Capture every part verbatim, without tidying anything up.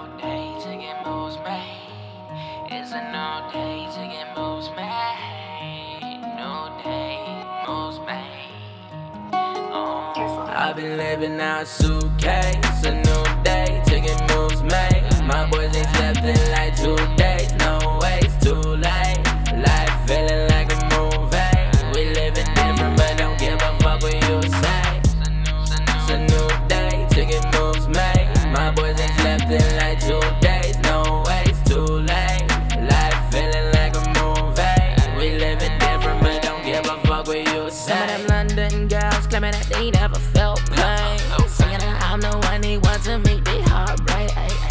new day to get moves made. It's a new day to get moves made. New day, moves made. Oh. I've been living out a suitcase. A new day to get moves made. My boys ain't slept in like two days. No way, it's too late. Life feeling like a movie. We living different, but don't give a fuck what you say. It's a new day to get moves made. My boys ain't slept in like two days. No way, it's too late. Life feeling like a movie. We living different, but don't give a fuck what you say. Some of them London girls claiming that they never felt pain, singing that I'm the one they want to make their heart break.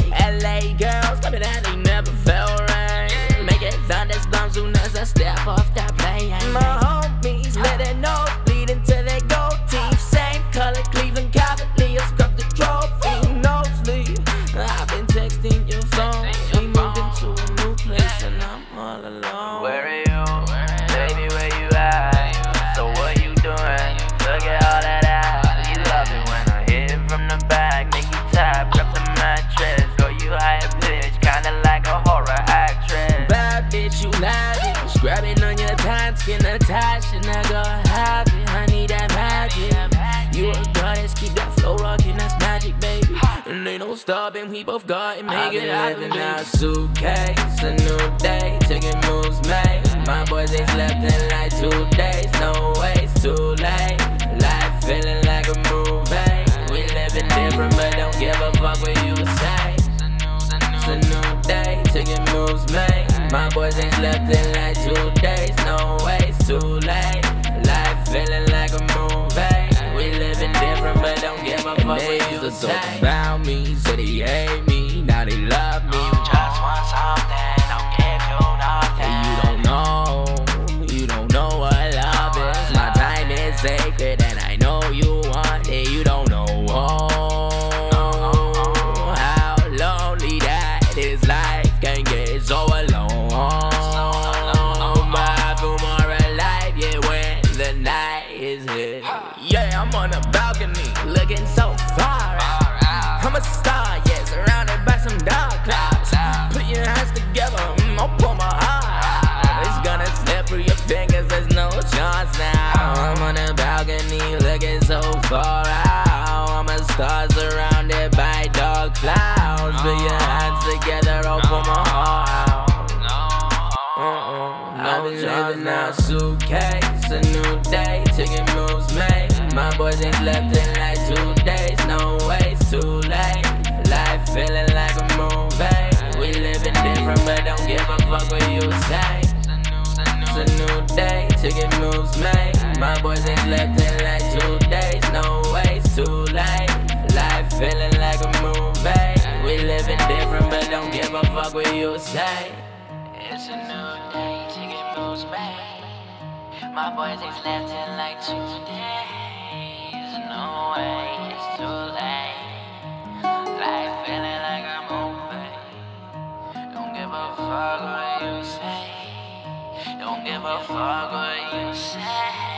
L A girls claiming that they never felt rain, make it thunderstorm soon as I step off that plane. My homies let their nose bleed until they gold teeth. Same color Cleveland Cavaliers, grab the trophy, no sleep. I've been texting your phone. We moved into a new place and I'm all alone. Where are you? Baby, where you at? So what you doing? Look at all that ass. You love it when I hit it from the back, make you tap, grab the mattress. Go you higher pitch, kinda like a horror actress. Bad bitch, you lavish, grabbing on your tan skin attached, and I go have it, honey, that magic. You a goddess, keep that flow rockin', that's magic, baby. And ain't no stopping, we both got it, make it happen, living out a baby. suitcase, a new day, taking moves made. My boys ain't slept in like two days. No way, it's too late. Life feeling like a movie. We living different, but don't give a fuck what you say. It's a new day, taking moves made. My boys ain't slept in like two days. No way, it's too late. Life feeling like a movie. We living different, but don't give a fuck what you Used to say. talk about me, said they hate me, now they love me. Just want something, don't give you nothing. You don't know, you don't know what love is. My time is sacred and I know you want it. You don't know oh, how lonely that is. Life can get so alone. But I feel more alive, yeah, when the night is here. Yeah, I'm on the balcony, looking so far out. I'm a star, yeah, surrounded by some dark clouds. Put your hands together, mm, I'll pull my heart out. It's gonna slip through your fingers, there's no chance now. I'm on the balcony, looking so far out. I'm a star surrounded by dark clouds. Put your hands together, I'll pull my heart out. Uh-uh, I've no been chance living now. out a suitcase, a new day, taking moves made. My boys ain't slept in like two days. No way, it's too late. Life feeling like a movie. We living different, but don't give a fuck what you say. It's a new day, taking moves made. My boys ain't slept in like two days. No way, it's too late. Life feeling like a movie. We living different, but don't give a fuck what you say. It's a new day to get moves made. My boys ain't slept in like two days. No way, it's too late. Life feeling like a movie. Don't give a fuck what you say. Don't give a fuck what you say.